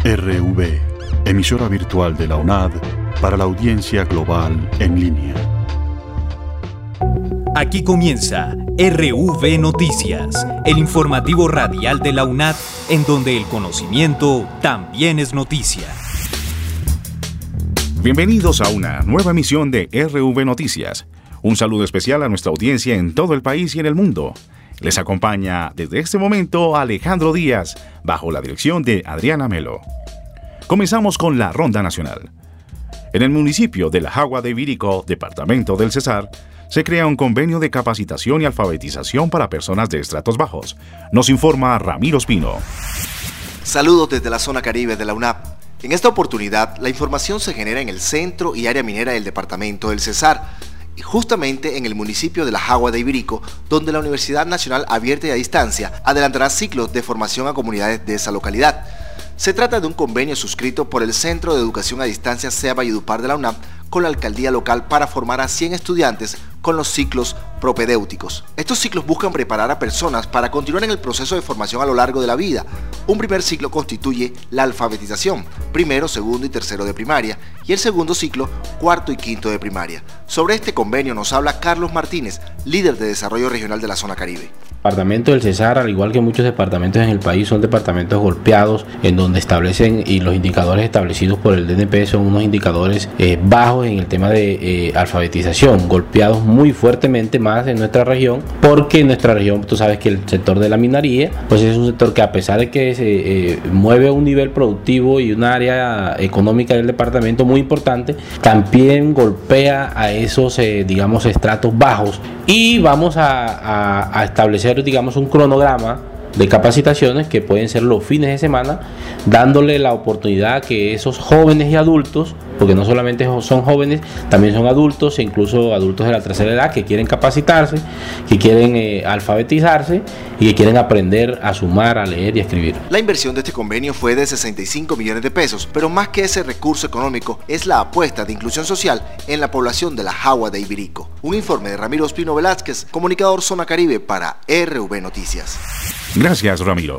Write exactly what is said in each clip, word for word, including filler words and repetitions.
R V, emisora virtual de la UNAD para la audiencia global en línea. Aquí comienza R V Noticias, el informativo radial de la UNAD, en donde el conocimiento también es noticia. Bienvenidos a una nueva emisión de R V Noticias. Un saludo especial a nuestra audiencia en todo el país y en el mundo. Les acompaña desde este momento Alejandro Díaz, bajo la dirección de Adriana Melo. Comenzamos con la Ronda Nacional. En el municipio de La Jagua de Ibirico, departamento del Cesar, se crea un convenio de capacitación y alfabetización para personas de estratos bajos. Nos informa Ramiro Espino. Saludos desde la zona Caribe de la UNAP. En esta oportunidad, la información se genera en el centro y área minera del departamento del Cesar, y justamente en el municipio de La Jagua de Ibirico, donde la Universidad Nacional Abierta y a Distancia adelantará ciclos de formación a comunidades de esa localidad. Se trata de un convenio suscrito por el Centro de Educación a Distancia SEA Valledupar de la UNAP con la alcaldía local para formar a cien estudiantes con los ciclos propedéuticos. Estos ciclos buscan preparar a personas para continuar en el proceso de formación a lo largo de la vida. Un primer ciclo constituye la alfabetización, primero, segundo y tercero de primaria, y el segundo ciclo, cuarto y quinto de primaria. Sobre este convenio nos habla Carlos Martínez, líder de desarrollo regional de la zona Caribe. El departamento del Cesar, al igual que muchos departamentos en el país, son departamentos golpeados, en donde establecen y los indicadores establecidos por el D N P son unos indicadores eh, bajos en el tema de eh, alfabetización, golpeados muy fuertemente más en nuestra región, porque en nuestra región tú sabes que el sector de la minería pues es un sector que, a pesar de que se eh, mueve a un nivel productivo y un área económica del departamento muy importante, también golpea a esos eh, digamos estratos bajos, y vamos a, a, a establecer digamos un cronograma de capacitaciones que pueden ser los fines de semana, dándole la oportunidad a que esos jóvenes y adultos, porque no solamente son jóvenes, también son adultos e incluso adultos de la tercera edad que quieren capacitarse, que quieren eh, alfabetizarse y que quieren aprender a sumar, a leer y a escribir. La inversión de este convenio fue de sesenta y cinco millones de pesos, pero más que ese recurso económico es la apuesta de inclusión social en la población de La Jagua de Ibirico. Un informe de Ramiro Espino Velázquez, comunicador Zona Caribe para R V Noticias. Gracias, Ramiro.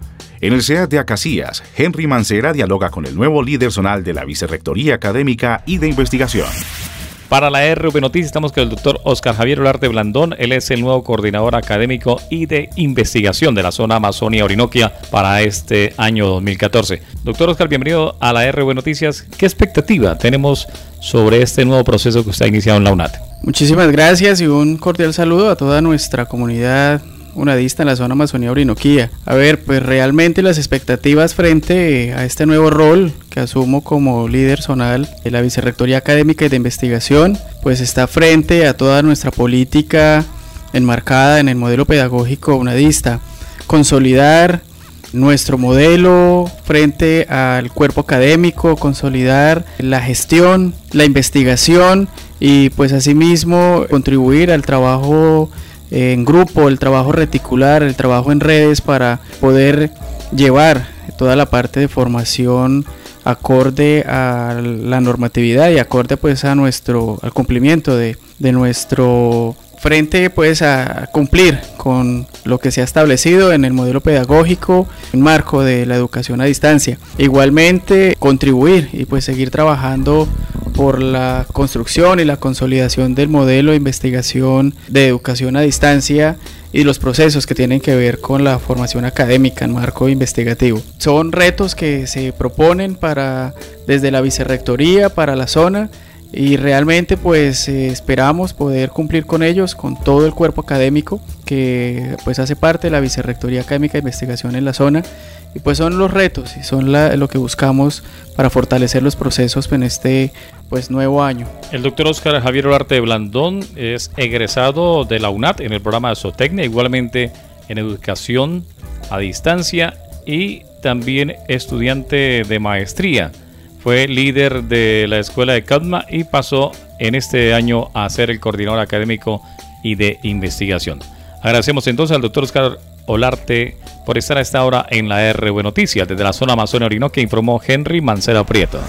En el SEAD de Acacías, Henry Mancera dialoga con el nuevo líder zonal de la Vicerrectoría Académica y de Investigación. Para la R V Noticias estamos con el doctor Oscar Javier Olarte Blandón. Él es el nuevo coordinador académico y de investigación de la zona Amazonia-Orinoquia para este año dos mil catorce. Doctor Oscar, bienvenido a la R V Noticias. ¿Qué expectativa tenemos sobre este nuevo proceso que usted ha iniciado en la UNAD? Muchísimas gracias y un cordial saludo a toda nuestra comunidad unadista en la zona Amazonía-Orinoquía. A ver, pues realmente las expectativas frente a este nuevo rol que asumo como líder zonal de la Vicerrectoría Académica y de Investigación, pues está frente a toda nuestra política enmarcada en el modelo pedagógico unadista. Consolidar nuestro modelo frente al cuerpo académico, consolidar la gestión, la investigación y pues asimismo contribuir al trabajo en grupo, el trabajo reticular, el trabajo en redes para poder llevar toda la parte de formación acorde a la normatividad y acorde pues a nuestro al cumplimiento de, de nuestro frente pues a cumplir con lo que se ha establecido en el modelo pedagógico en marco de la educación a distancia. Igualmente contribuir y pues seguir trabajando por la construcción y la consolidación del modelo de investigación de educación a distancia y los procesos que tienen que ver con la formación académica en marco investigativo. Son retos que se proponen para desde la vicerrectoría para la zona, y realmente pues eh, esperamos poder cumplir con ellos, con todo el cuerpo académico que pues hace parte de la Vicerrectoría Académica de Investigación en la zona, y pues son los retos y son la, lo que buscamos para fortalecer los procesos en este pues nuevo año. El doctor Oscar Javier Olarte Blandón es egresado de la UNAD en el programa de Zootecnia, igualmente en educación a distancia y también estudiante de maestría. Fue líder de la escuela de Cadma y pasó en este año a ser el coordinador académico y de investigación. Agradecemos entonces al doctor Oscar Olarte por estar a esta hora en la R V Noticias. Desde la zona Amazonia-Orinoquia informó Henry Mancera Prieto.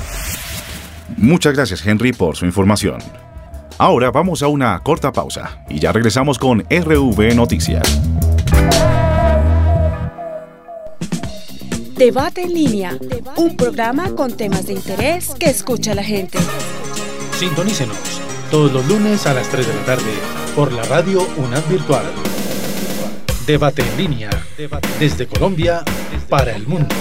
Muchas gracias, Henry, por su información. Ahora vamos a una corta pausa y ya regresamos con R V Noticias. Debate en línea, un programa con temas de interés que escucha la gente. Sintonícenos todos los lunes a las tres de la tarde por la radio UNAD Virtual. Debate en línea, desde Colombia para el mundo.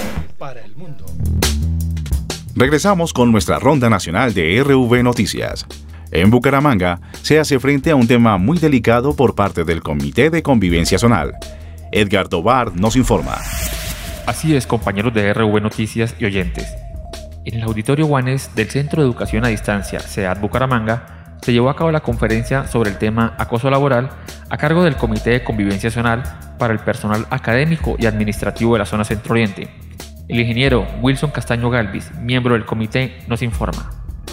Regresamos con nuestra ronda nacional de R V Noticias. En Bucaramanga se hace frente a un tema muy delicado por parte del Comité de Convivencia Zonal. Edgar Tobar nos informa. Así es, compañeros de R V Noticias y oyentes. En el Auditorio Juanes del Centro de Educación a Distancia, SEAD Bucaramanga, se llevó a cabo la conferencia sobre el tema acoso laboral a cargo del Comité de Convivencia Zonal para el personal académico y administrativo de la zona Centro-Oriente. El ingeniero Wilson Castaño Galvis, miembro del comité, nos informa.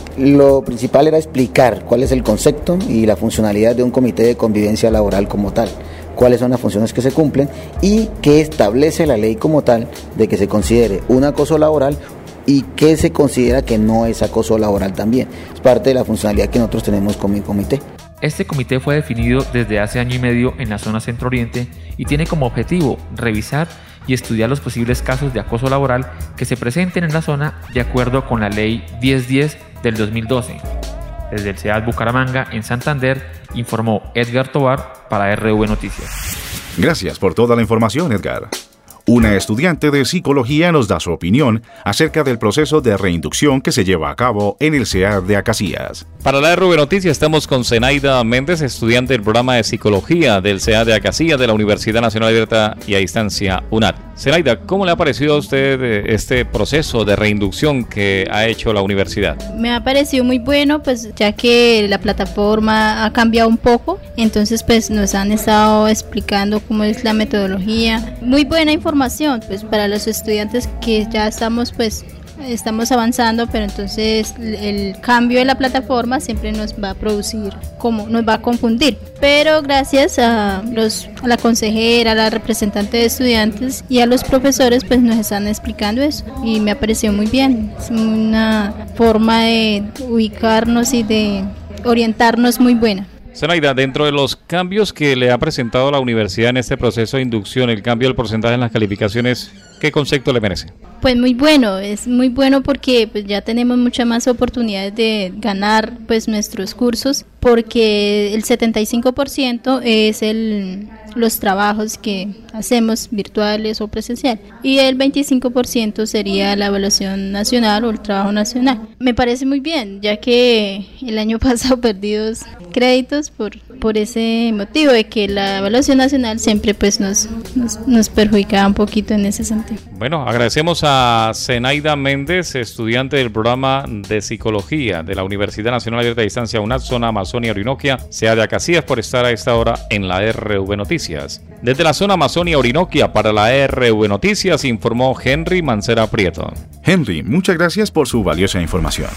Lo principal era explicar cuál es el concepto y la funcionalidad de un comité de convivencia laboral como tal, cuáles son las funciones que se cumplen y qué establece la ley como tal de que se considere un acoso laboral y qué se considera que no es acoso laboral también. Es parte de la funcionalidad que nosotros tenemos como comité. Este comité fue definido desde hace año y medio en la zona Centro-Oriente y tiene como objetivo revisar y estudiar los posibles casos de acoso laboral que se presenten en la zona de acuerdo con la ley diez diez del dos mil doce. Desde el SEAD Bucaramanga, en Santander, informó Edgar Tobar para R V Noticias. Gracias por toda la información, Edgar. Una estudiante de psicología nos da su opinión acerca del proceso de reinducción que se lleva a cabo en el SEAD de Acacías. Para la R V Noticias estamos con Zenaida Méndez, estudiante del programa de psicología del SEAD de Acacías de la Universidad Nacional Abierta y a Distancia UNAD. Zenaida, ¿cómo le ha parecido a usted este proceso de reinducción que ha hecho la universidad? Me ha parecido muy bueno, pues ya que la plataforma ha cambiado un poco, entonces pues nos han estado explicando cómo es la metodología. Muy buena información pues para los estudiantes que ya estamos pues estamos avanzando, pero entonces el cambio de la plataforma siempre nos va a producir, como nos va a confundir. Pero gracias a, los, a la consejera, a la representante de estudiantes y a los profesores, pues nos están explicando eso y me ha parecido muy bien. Es una forma de ubicarnos y de orientarnos muy buena. Zenaida, dentro de los cambios que le ha presentado la universidad en este proceso de inducción, el cambio del porcentaje en las calificaciones, ¿qué concepto le merece? Pues muy bueno, es muy bueno porque pues ya tenemos muchas más oportunidades de ganar pues nuestros cursos, porque el setenta y cinco por ciento es el los trabajos que hacemos virtuales o presencial y el veinticinco por ciento sería la evaluación nacional o el trabajo nacional. Me parece muy bien, ya que el año pasado perdí dos créditos por por ese motivo de que la evaluación nacional siempre pues nos, nos, nos perjudicaba un poquito en ese sentido. Bueno, agradecemos a Zenaida Méndez, estudiante del programa de psicología de la Universidad Nacional Abierta a Distancia UNAD, zona Amazonia Orinoquia, SEAD de Acacías, por estar a esta hora en la R V Noticias. Desde la zona Amazonia Orinoquia para la R V Noticias informó Henry Mancera Prieto. Henry, muchas gracias por su valiosa información.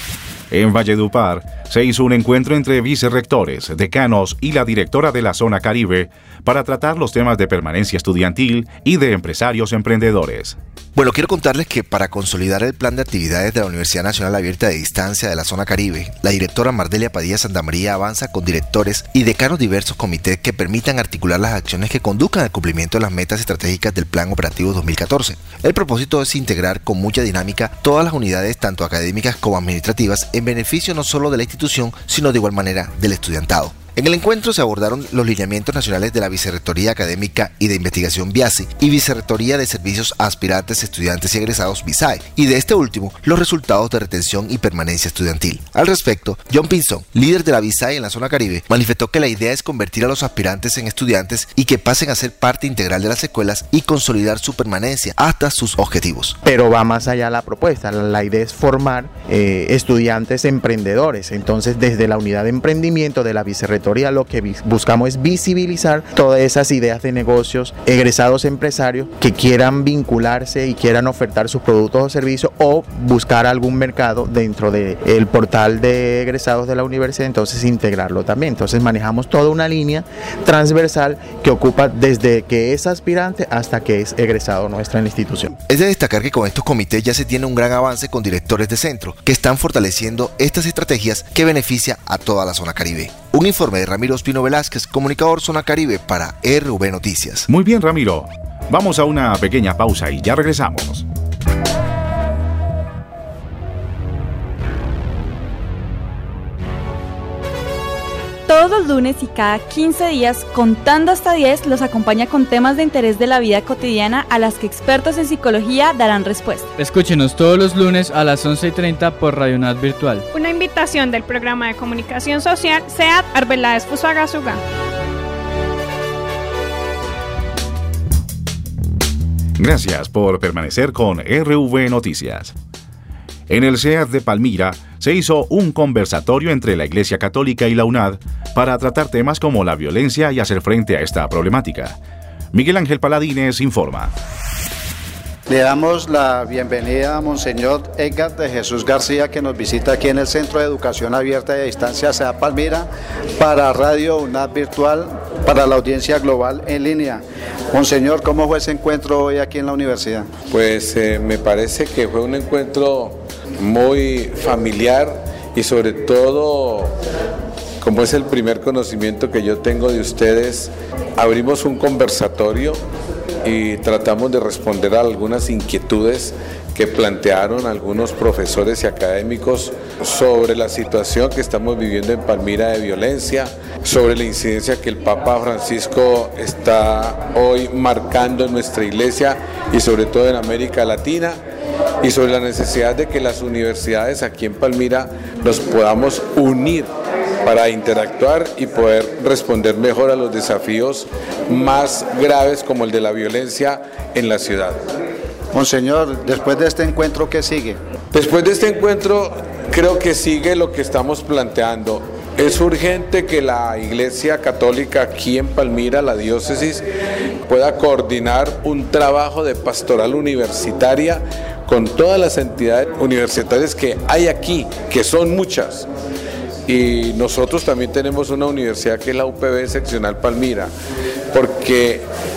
En Valledupar se hizo un encuentro entre vicerrectores, decanos y la directora de la zona Caribe para tratar los temas de permanencia estudiantil y de empresarios emprendedores. Bueno, quiero contarles que para consolidar el plan de actividades de la Universidad Nacional Abierta de Distancia de la zona Caribe, la directora Mardelia Padilla Santamaría avanza con directores y decanos diversos comités que permitan articular las acciones que conduzcan al cumplimiento de las metas estratégicas del Plan Operativo dos mil catorce. El propósito es integrar con mucha dinámica todas las unidades, tanto académicas como administrativas, en beneficio no solo de la institución, sino de igual manera del estudiantado. En el encuentro se abordaron los lineamientos nacionales de la Vicerrectoría Académica y de Investigación VIASI y Vicerrectoría de Servicios a Aspirantes, Estudiantes y Egresados VISAE, y de este último, los resultados de retención y permanencia estudiantil. Al respecto, John Pinzón, líder de la VISAE en la zona Caribe, manifestó que la idea es convertir a los aspirantes en estudiantes y que pasen a ser parte integral de las escuelas y consolidar su permanencia hasta sus objetivos. Pero va más allá la propuesta, la idea es formar eh, estudiantes emprendedores. Entonces, desde la unidad de emprendimiento de la Vicerrectoría, lo que buscamos es visibilizar todas esas ideas de negocios, egresados empresarios que quieran vincularse y quieran ofertar sus productos o servicios o buscar algún mercado dentro del portal de egresados de la universidad, entonces integrarlo también. Entonces manejamos toda una línea transversal que ocupa desde que es aspirante hasta que es egresado nuestra en la institución. Es de destacar que con estos comités ya se tiene un gran avance con directores de centro que están fortaleciendo estas estrategias que beneficia a toda la zona Caribe. Un informe de Ramiro Espino Velázquez, comunicador Zona Caribe para R V Noticias. Muy bien, Ramiro. Vamos a una pequeña pausa y ya regresamos. Todos los lunes y cada quince días, contando hasta diez, los acompaña con temas de interés de la vida cotidiana a las que expertos en psicología darán respuesta. Escúchenos todos los lunes a las once y treinta por Radio UNAD Virtual. Una invitación del programa de comunicación social SEAD Arbeláez Fusagasugá. Gracias por permanecer con R V Noticias. En el SEAD de Palmira se hizo un conversatorio entre la Iglesia Católica y la UNAD para tratar temas como la violencia y hacer frente a esta problemática. Miguel Ángel Paladines informa. Le damos la bienvenida a Monseñor Edgar de Jesús García, que nos visita aquí en el Centro de Educación Abierta y a Distancia SEAD Palmira para Radio UNAD Virtual, para la audiencia global en línea. Monseñor, ¿cómo fue ese encuentro hoy aquí en la universidad? Pues eh, me parece que fue un encuentro muy familiar y sobre todo, como es el primer conocimiento que yo tengo de ustedes, abrimos un conversatorio y tratamos de responder a algunas inquietudes que plantearon algunos profesores y académicos sobre la situación que estamos viviendo en Palmira de violencia, sobre la incidencia que el Papa Francisco está hoy marcando en nuestra iglesia y sobre todo en América Latina, y sobre la necesidad de que las universidades aquí en Palmira nos podamos unir para interactuar y poder responder mejor a los desafíos más graves como el de la violencia en la ciudad. Monseñor, después de este encuentro, ¿qué sigue? Después de este encuentro, creo que sigue lo que estamos planteando. Es urgente que la Iglesia Católica aquí en Palmira, la diócesis, pueda coordinar un trabajo de pastoral universitaria con todas las entidades universitarias que hay aquí, que son muchas. Y nosotros también tenemos una universidad que es la U P B Seccional Palmira, porque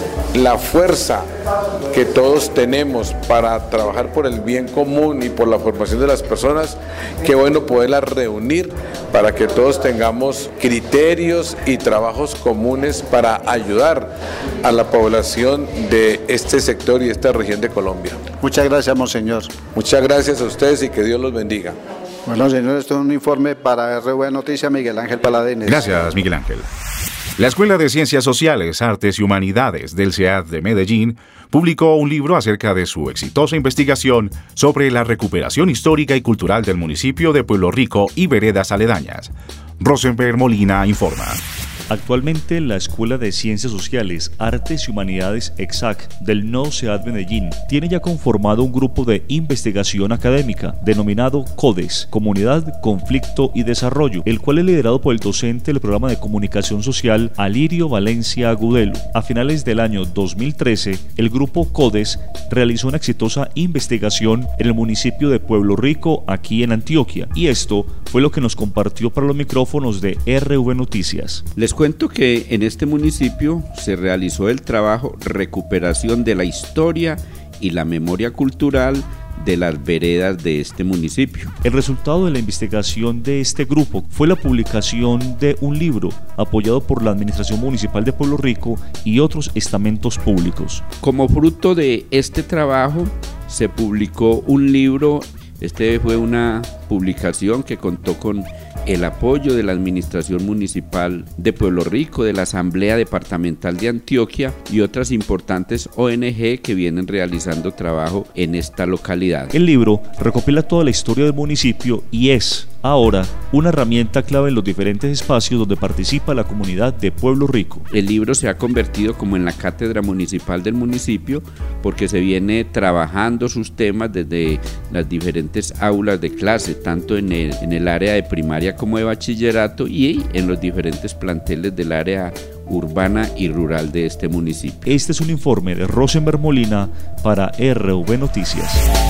la fuerza que todos tenemos para trabajar por el bien común y por la formación de las personas, qué bueno poderlas reunir para que todos tengamos criterios y trabajos comunes para ayudar a la población de este sector y esta región de Colombia. Muchas gracias, Monseñor. Muchas gracias a ustedes y que Dios los bendiga. Bueno, señor, esto es un informe para R V Noticias, Miguel Ángel Paladines. Gracias, Miguel Ángel. La Escuela de Ciencias Sociales, Artes y Humanidades del SEAD de Medellín publicó un libro acerca de su exitosa investigación sobre la recuperación histórica y cultural del municipio de Pueblo Rico y veredas aledañas. Rosenberg Molina informa. Actualmente, la Escuela de Ciencias Sociales, Artes y Humanidades EXAC del Nodo SEAD Medellín tiene ya conformado un grupo de investigación académica denominado CODES, Comunidad, Conflicto y Desarrollo, el cual es liderado por el docente del programa de comunicación social Alirio Valencia Agudelo. A finales del año dos mil trece, el grupo CODES realizó una exitosa investigación en el municipio de Pueblo Rico, aquí en Antioquia, y esto fue lo que nos compartió para los micrófonos de R V Noticias. Les cuento que en este municipio se realizó el trabajo recuperación de la historia y la memoria cultural de las veredas de este municipio. El resultado de la investigación de este grupo fue la publicación de un libro apoyado por la Administración Municipal de Pueblo Rico y otros estamentos públicos. Como fruto de este trabajo se publicó un libro. Este fue una publicación que contó con el apoyo de la Administración Municipal de Pueblo Rico, de la Asamblea Departamental de Antioquia y otras importantes O N G que vienen realizando trabajo en esta localidad. El libro recopila toda la historia del municipio y es ahora una herramienta clave en los diferentes espacios donde participa la comunidad de Pueblo Rico. El libro se ha convertido como en la cátedra municipal del municipio porque se viene trabajando sus temas desde las diferentes aulas de clase, tanto en el, en el área de primaria como de bachillerato y en los diferentes planteles del área urbana y rural de este municipio. Este es un informe de Rosenberg Molina para R V Noticias.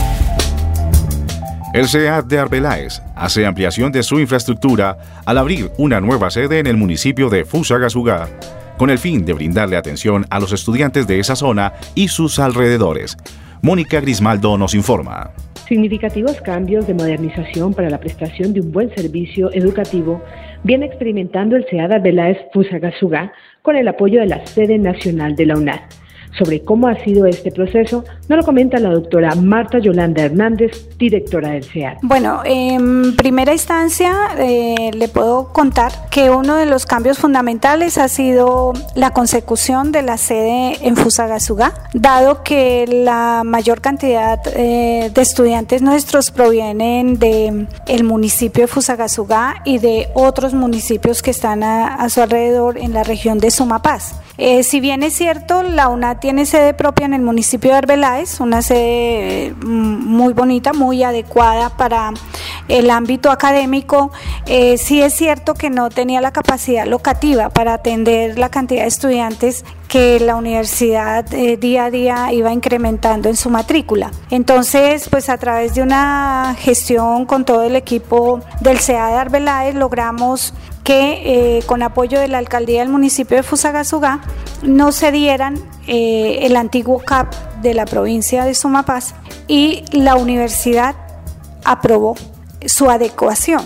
El SEAD de Arbeláez hace ampliación de su infraestructura al abrir una nueva sede en el municipio de Fusagasugá, con el fin de brindarle atención a los estudiantes de esa zona y sus alrededores. Mónica Grismaldo nos informa. Significativos cambios de modernización para la prestación de un buen servicio educativo viene experimentando el SEAD Arbeláez Fusagasugá con el apoyo de la sede nacional de la UNAD. Sobre cómo ha sido este proceso, nos lo comenta la doctora Marta Yolanda Hernández, directora del C E A D. Bueno, en primera instancia eh, le puedo contar que uno de los cambios fundamentales ha sido la consecución de la sede en Fusagasugá, dado que la mayor cantidad eh, de estudiantes nuestros provienen del municipio de Fusagasugá y de otros municipios que están a, a su alrededor en la región de Sumapaz. Eh, si bien es cierto, la UNAD tiene sede propia en el municipio de Arbeláez, una sede muy bonita, muy adecuada para el ámbito académico, eh, sí es cierto que no tenía la capacidad locativa para atender la cantidad de estudiantes que la universidad eh, día a día iba incrementando en su matrícula. Entonces, pues a través de una gestión con todo el equipo del C E A de Arbeláez logramos que eh, con apoyo de la alcaldía del municipio de Fusagasugá no se dieran eh, el antiguo C A P de la provincia de Sumapaz y la universidad aprobó su adecuación.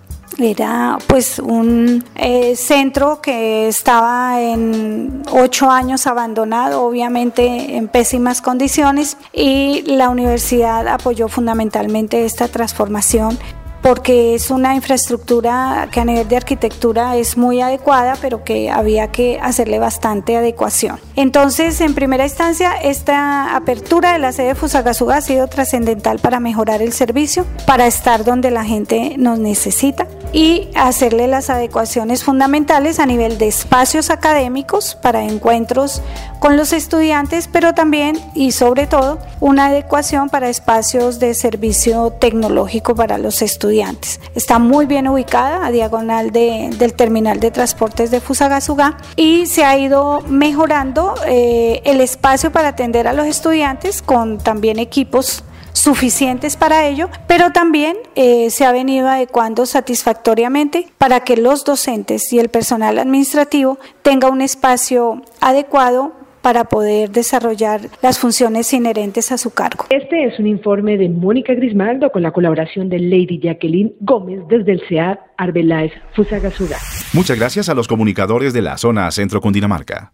Era pues un eh, centro que estaba en ocho años abandonado, obviamente en pésimas condiciones, y la universidad apoyó fundamentalmente esta transformación porque es una infraestructura que a nivel de arquitectura es muy adecuada, pero que había que hacerle bastante adecuación. Entonces, en primera instancia, esta apertura de la sede de Fusagasugá ha sido trascendental para mejorar el servicio, para estar donde la gente nos necesita y hacerle las adecuaciones fundamentales a nivel de espacios académicos para encuentros con los estudiantes, pero también y sobre todo una adecuación para espacios de servicio tecnológico para los estudiantes. Está muy bien ubicada a diagonal de, del terminal de transportes de Fusagasugá y se ha ido mejorando eh, el espacio para atender a los estudiantes con también equipos suficientes para ello, pero también eh, se ha venido adecuando satisfactoriamente para que los docentes y el personal administrativo tenga un espacio adecuado para poder desarrollar las funciones inherentes a su cargo. Este es un informe de Mónica Grismaldo con la colaboración de Lady Jacqueline Gómez desde el C E A D Arbeláez Fusagasugá. Muchas gracias a los comunicadores de la zona Centro Cundinamarca.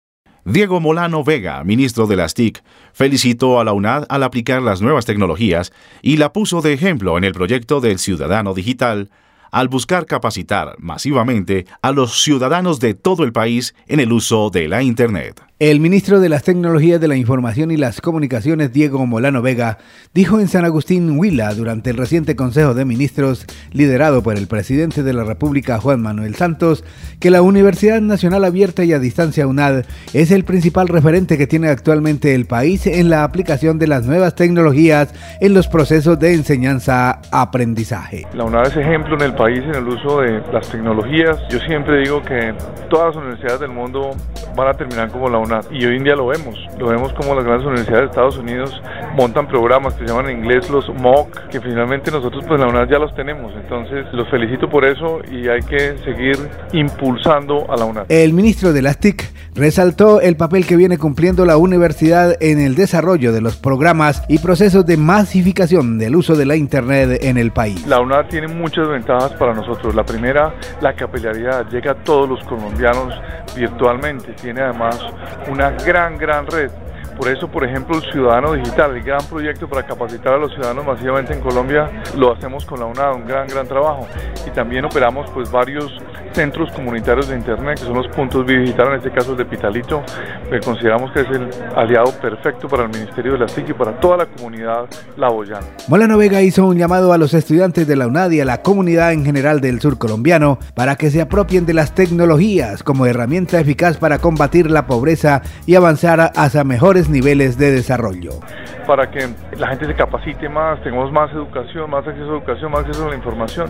Diego Molano Vega, ministro de las T I C, felicitó a la UNAD al aplicar las nuevas tecnologías y la puso de ejemplo en el proyecto del Ciudadano Digital al buscar capacitar masivamente a los ciudadanos de todo el país en el uso de la Internet. El ministro de las Tecnologías de la Información y las Comunicaciones, Diego Molano Vega, dijo en San Agustín, Huila, durante el reciente Consejo de Ministros, liderado por el presidente de la República, Juan Manuel Santos, que la Universidad Nacional Abierta y a Distancia UNAD es el principal referente que tiene actualmente el país en la aplicación de las nuevas tecnologías en los procesos de enseñanza-aprendizaje. La UNAD es ejemplo en el país en el uso de las tecnologías. Yo siempre digo que todas las universidades del mundo van a terminar como la UNAD. Y hoy en día lo vemos, lo vemos como las grandes universidades de Estados Unidos montan programas que se llaman en inglés los M O C, que finalmente nosotros pues la UNAD ya los tenemos. Entonces los felicito por eso y hay que seguir impulsando a la UNAD. El ministro de las T I C resaltó el papel que viene cumpliendo la universidad en el desarrollo de los programas y procesos de masificación del uso de la Internet en el país. La UNAD tiene muchas ventajas para nosotros. La primera, la capilaridad, llega a todos los colombianos virtualmente, tiene además una gran, gran red. Por eso, por ejemplo, el Ciudadano Digital, el gran proyecto para capacitar a los ciudadanos masivamente en Colombia, lo hacemos con la UNAD, un gran, gran trabajo. Y también operamos pues varios centros comunitarios de Internet, que son los puntos Digital, en este caso el de Pitalito, que consideramos que es el aliado perfecto para el Ministerio de la T I C y para toda la comunidad laboyana. Molano Vega hizo un llamado a los estudiantes de la UNAD y a la comunidad en general del sur colombiano para que se apropien de las tecnologías como herramienta eficaz para combatir la pobreza y avanzar hacia mejores niveles de desarrollo. Para que la gente se capacite más, tengamos más educación, más acceso a educación, más acceso a la información.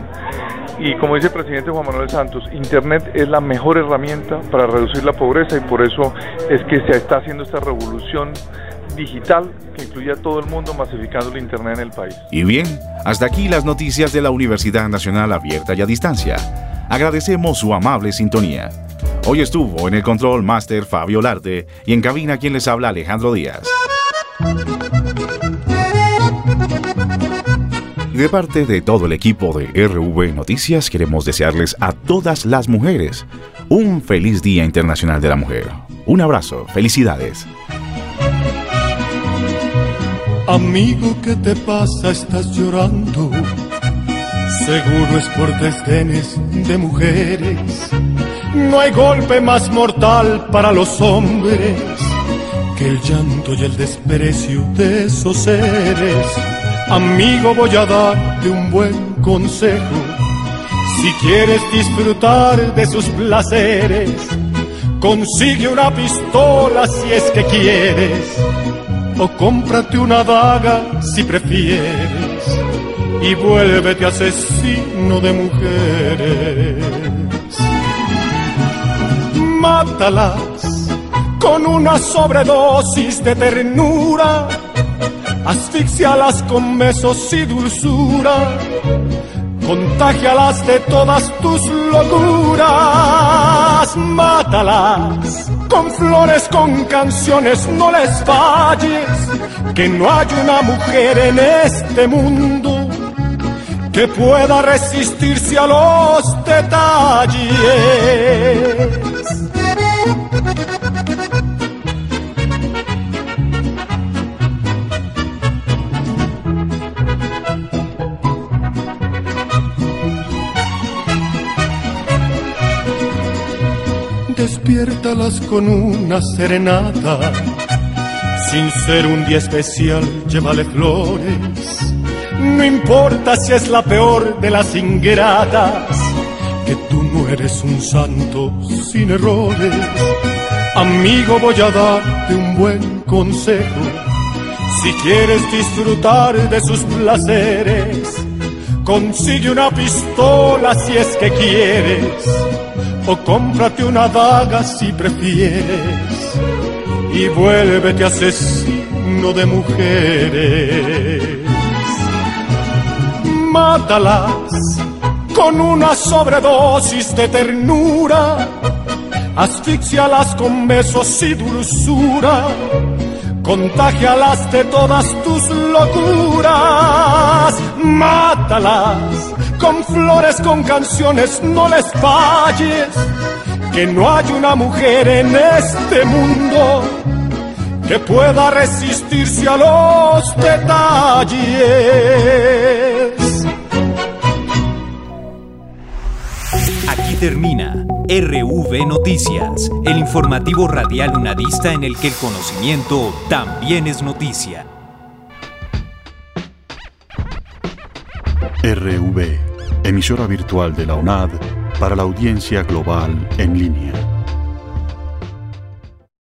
Y como dice el presidente Juan Manuel Santos, Internet es la mejor herramienta para reducir la pobreza y por eso es que se está haciendo esta revolución digital que incluye a todo el mundo masificando el Internet en el país. Y bien, hasta aquí las noticias de la Universidad Nacional Abierta y a Distancia. Agradecemos su amable sintonía. Hoy estuvo en el Control Master Fabio Larte y en cabina quien les habla Alejandro Díaz. Y de parte de todo el equipo de R V Noticias queremos desearles a todas las mujeres un feliz Día Internacional de la Mujer. Un abrazo, felicidades. Amigo, ¿qué te pasa? Estás llorando. Seguro es por desdenes de mujeres. No hay golpe más mortal para los hombres que el llanto y el desprecio de esos seres. Amigo, voy a darte un buen consejo. Si quieres disfrutar de sus placeres, consigue una pistola si es que quieres, o cómprate una daga si prefieres, y vuélvete asesino de mujeres. Mátalas con una sobredosis de ternura, asfixialas con besos y dulzura, contágialas de todas tus locuras. Mátalas con flores, con canciones, no les falles, que no hay una mujer en este mundo que pueda resistirse a los detalles. Despiértalas con una serenata, sin ser un día especial, llévale flores. No importa si es la peor de las ingratas, que tú no eres un santo sin errores. Amigo, voy a darte un buen consejo. Si quieres disfrutar de sus placeres, consigue una pistola si es que quieres, o cómprate una daga si prefieres, y vuélvete asesino de mujeres. Mátalas con una sobredosis de ternura, asfixialas con besos y dulzura, contágialas de todas tus locuras. Mátalas con flores, con canciones, no les falles, que no hay una mujer en este mundo que pueda resistirse a los detalles. Aquí termina R V Noticias, el informativo radial unadista en el que el conocimiento también es noticia. R V, emisora virtual de la UNAD para la audiencia global en línea.